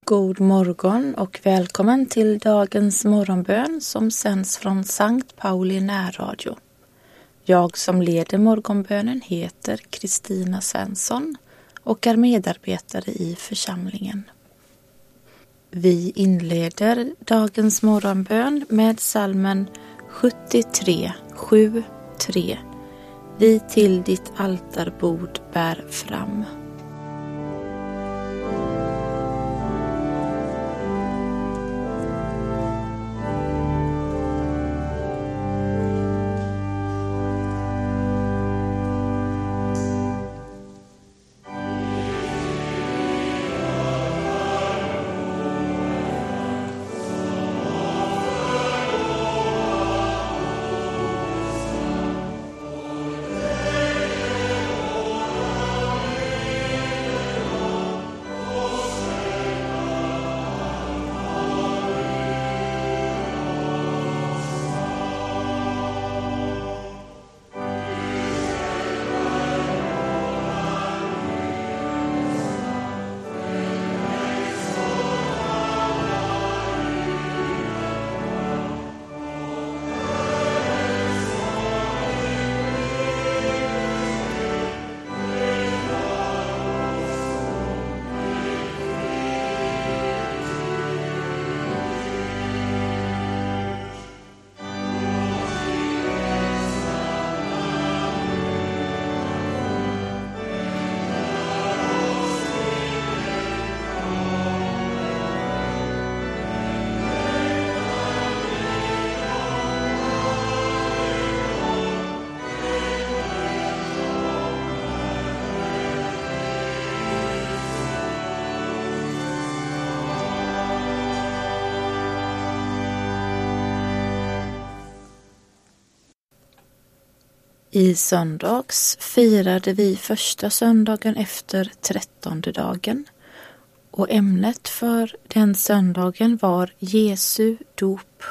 God morgon och välkommen till dagens morgonbön som sänds från Sankt Pauli närradio. Jag som leder morgonbönen heter Kristina Svensson och är medarbetare i församlingen. Vi inleder dagens morgonbön med psalmen 73:7-3. Vi till ditt altarbord bär fram. I söndags firade vi första söndagen efter 13:e dagen och ämnet för den söndagen var Jesu dop.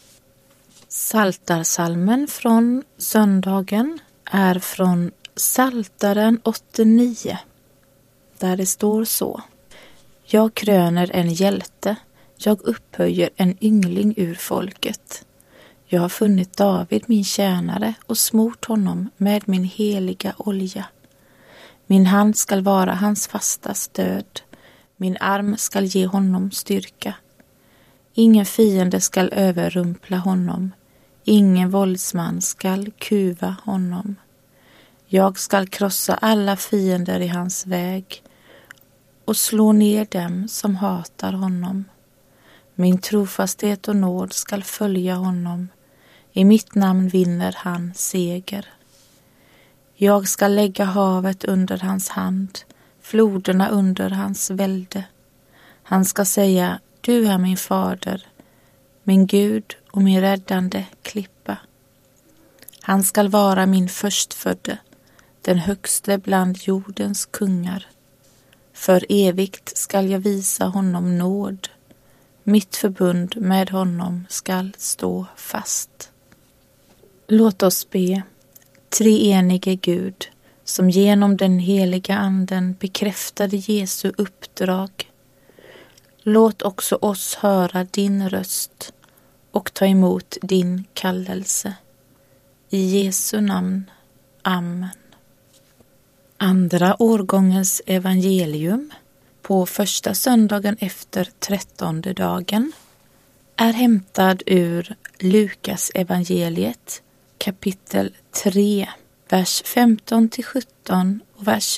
Psaltarpsalmen från söndagen är från Psaltaren 89 där det står så: Jag kröner en hjälte, jag upphöjer en yngling ur folket. Jag har funnit David min tjänare och smort honom med min heliga olja. Min hand skall vara hans fasta stöd, min arm skall ge honom styrka. Ingen fiende skall överrumpla honom, ingen våldsman skall kuva honom. Jag skall krossa alla fiender i hans väg och slå ner dem som hatar honom. Min trofasthet och nåd skall följa honom. I mitt namn vinner han seger. Jag ska lägga havet under hans hand, floderna under hans välde. Han ska säga, du är min fader, min Gud och min räddande klippa. Han skall vara min förstfödde, den högste bland jordens kungar. För evigt skall jag visa honom nåd. Mitt förbund med honom skall stå fast. Låt oss be. Treenige Gud, som genom den heliga anden bekräftade Jesu uppdrag. Låt också oss höra din röst och ta emot din kallelse. I Jesu namn. Amen. Andra årgångens evangelium på första söndagen efter 13:e dagen är hämtad ur Lukas evangeliet kapitel 3, vers 15-17 och vers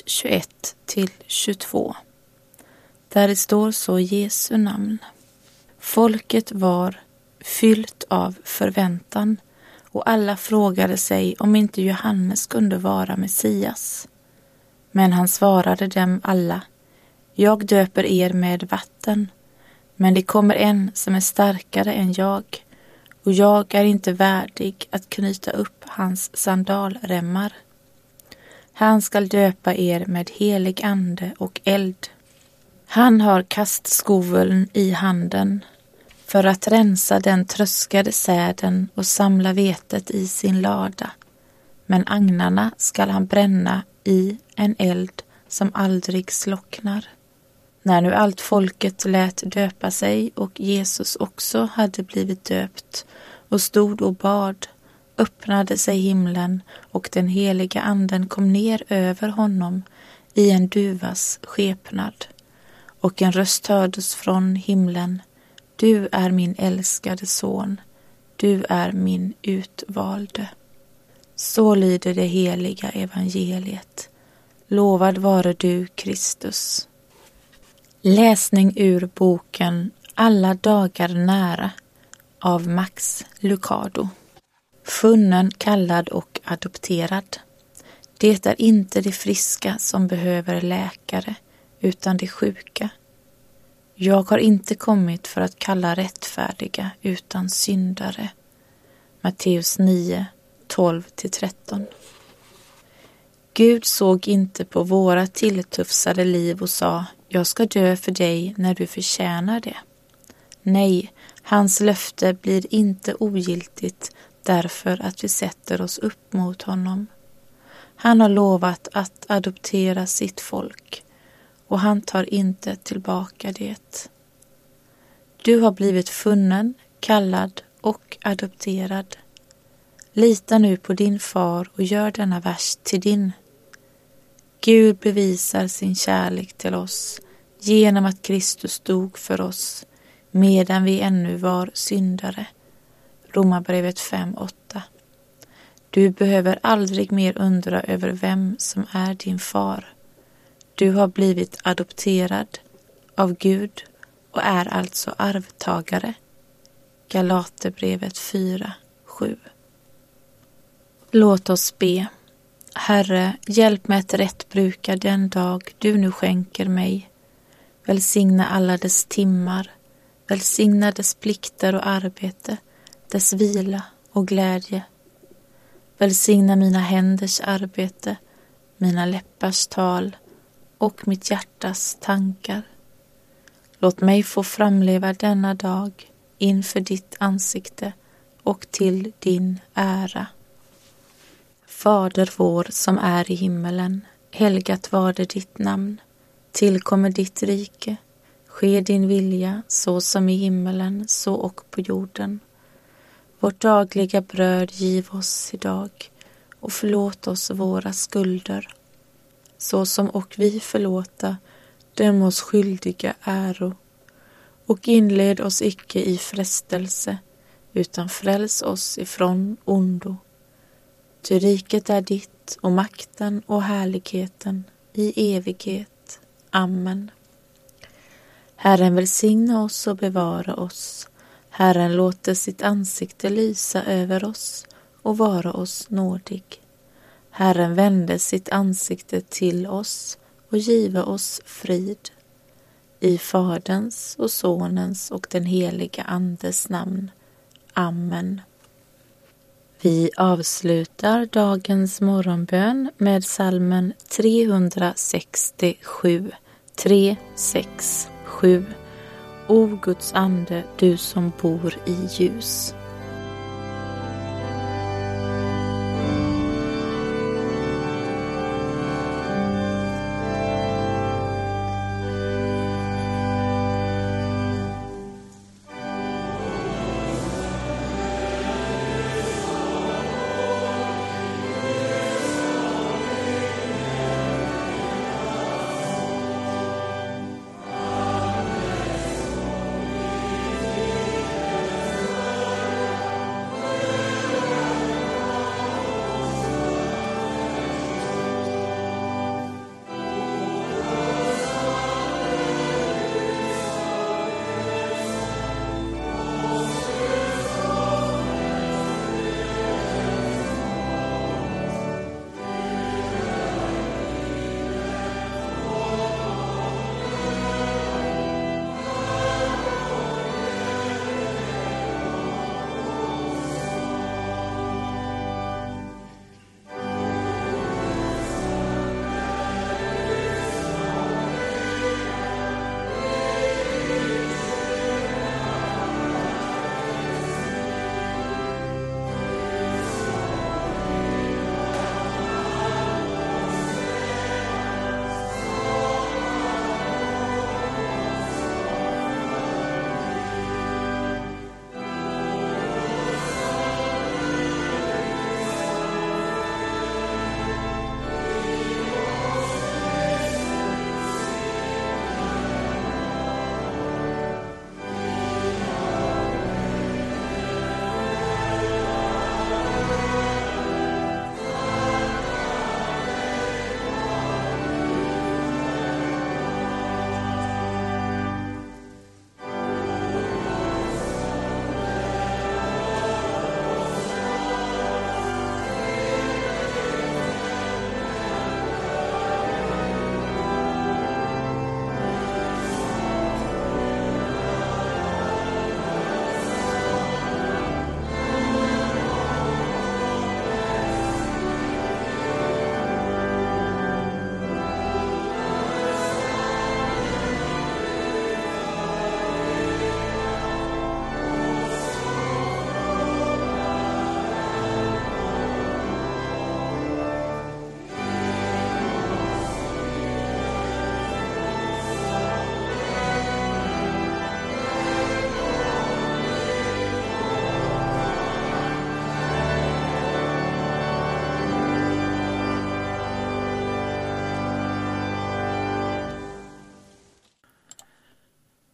21-22. Där det står så i Jesu namn. Folket var fyllt av förväntan och alla frågade sig om inte Johannes kunde vara Messias. Men han svarade dem alla, jag döper er med vatten, men det kommer en som är starkare än jag, och jag är inte värdig att knyta upp hans sandalremmar. Han skall döpa er med helig ande och eld. Han har kastskoveln i handen för att rensa den tröskade säden och samla vetet i sin lada. Men agnarna skall han bränna i en eld som aldrig slocknar. När nu allt folket lät döpa sig och Jesus också hade blivit döpt och stod och bad, öppnade sig himlen och den heliga anden kom ner över honom i en duvas skepnad. Och en röst hördes från himlen: Du är min älskade son, du är min utvalde. Så lyder det heliga evangeliet. Lovad vare du, Kristus. Läsning ur boken Alla dagar nära av Max Lucado. Funnen, kallad och adopterad. Det är inte de friska som behöver läkare, utan de sjuka. Jag har inte kommit för att kalla rättfärdiga, utan syndare. Matteus 9, 12-13. Gud såg inte på våra tilltufsade liv och sa: Jag ska dö för dig när du förtjänar det. Nej, hans löfte blir inte ogiltigt därför att vi sätter oss upp mot honom. Han har lovat att adoptera sitt folk och han tar inte tillbaka det. Du har blivit funnen, kallad och adopterad. Lita nu på din far och gör denna vers till din. Gud bevisar sin kärlek till oss genom att Kristus dog för oss medan vi ännu var syndare. Romarbrevet 5:8. Du behöver aldrig mer undra över vem som är din far. Du har blivit adopterad av Gud och är alltså arvtagare. Galaterbrevet 4:7. Låt oss be. Herre, hjälp mig att rätt bruka den dag du nu skänker mig. Välsigna alla dess timmar, välsigna dess plikter och arbete, dess vila och glädje. Välsigna mina händers arbete, mina läppars tal och mitt hjärtas tankar. Låt mig få framleva denna dag inför ditt ansikte och till din ära. Fader vår som är i himmelen, helgat varde ditt namn. Tillkommer ditt rike, ske din vilja så som i himmelen så och på jorden. Vårt dagliga bröd giv oss idag och förlåt oss våra skulder, så som och vi förlåta dem oss skyldiga äro. Och inled oss icke i frestelse, utan fräls oss ifrån ondo. Ty riket är ditt och makten och härligheten i evighet. Amen. Herren välsigna oss och bevara oss. Herren låter sitt ansikte lysa över oss och vara oss nådig. Herren vände sitt ansikte till oss och give oss frid. I Faderns och Sonens och den heliga Andes namn. Amen. Vi avslutar dagens morgonbön med psalmen 367, 367. O Guds ande, du som bor i ljus.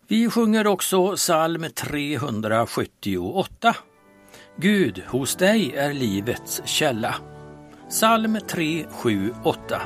Vi sjunger också psalm 378. Gud, hos dig är livets källa. Psalm 378.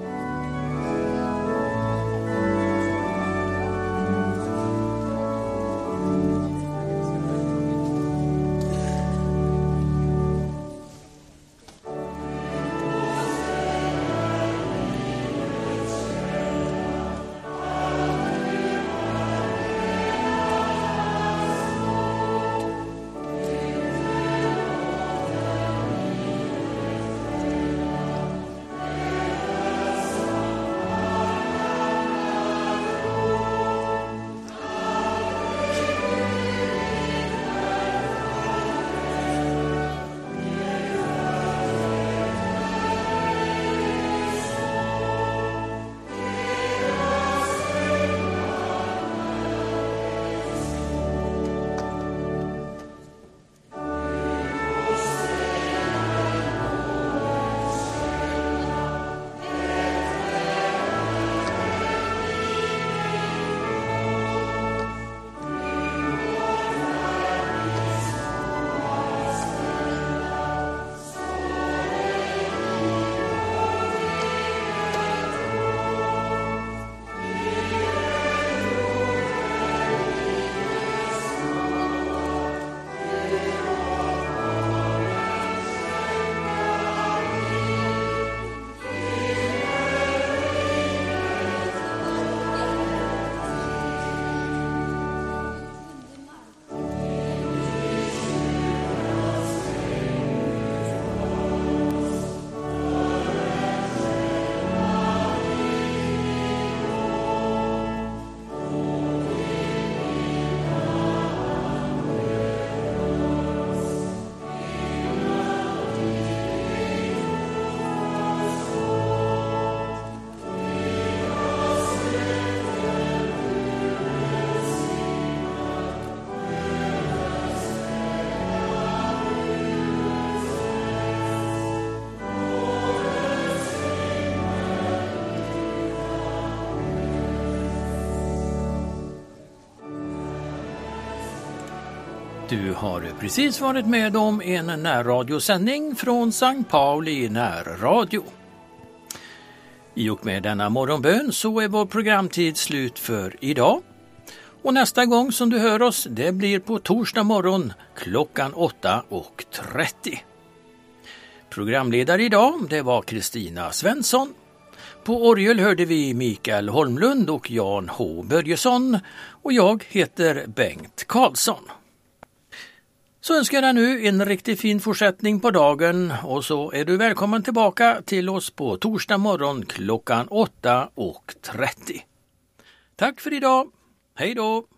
Du har precis varit med om en närradiosändning från Sankt Pauli närradio. I och med denna morgonbön så är vår programtid slut för idag. Och nästa gång som du hör oss, det blir på torsdag morgon klockan 8:30. Programledare idag, det var Kristina Svensson. På orgel hörde vi Mikael Holmlund och Jan H. Börjesson och jag heter Bengt Karlsson. Så önskar jag nu en riktigt fin fortsättning på dagen och så är du välkommen tillbaka till oss på torsdag morgon klockan 8:30. Tack för idag. Hej då!